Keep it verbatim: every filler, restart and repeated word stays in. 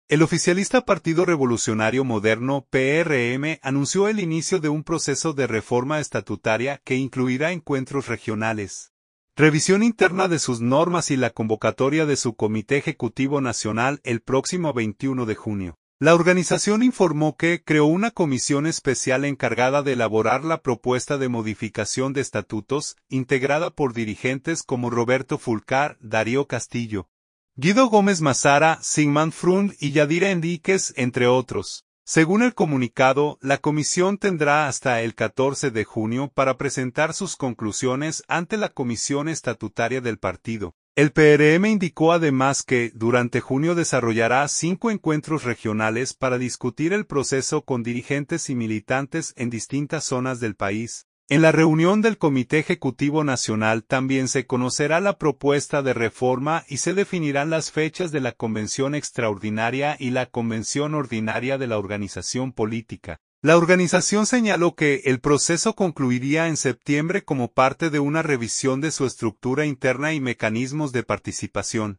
El oficialista Partido Revolucionario Moderno P R M anunció el inicio de un proceso de reforma estatutaria que incluirá encuentros regionales, revisión interna de sus normas y la convocatoria de su Comité Ejecutivo Nacional el próximo veintiuno de junio. La organización informó que creó una comisión especial encargada de elaborar la propuesta de modificación de estatutos, integrada por dirigentes como Roberto Fulcar, Darío Castillo, Guido Gómez Mazara, Sigmund Freund y Yadira Enríquez, entre otros. Según el comunicado, la comisión tendrá hasta el catorce de junio para presentar sus conclusiones ante la Comisión Estatutaria del partido. El P R M indicó además que, durante junio desarrollará cinco encuentros regionales para discutir el proceso con dirigentes y militantes en distintas zonas del país. En la reunión del Comité Ejecutivo Nacional también se conocerá la propuesta de reforma y se definirán las fechas de la Convención Extraordinaria y la Convención Ordinaria de la organización política. La organización señaló que el proceso concluiría en septiembre como parte de una revisión de su estructura interna y mecanismos de participación.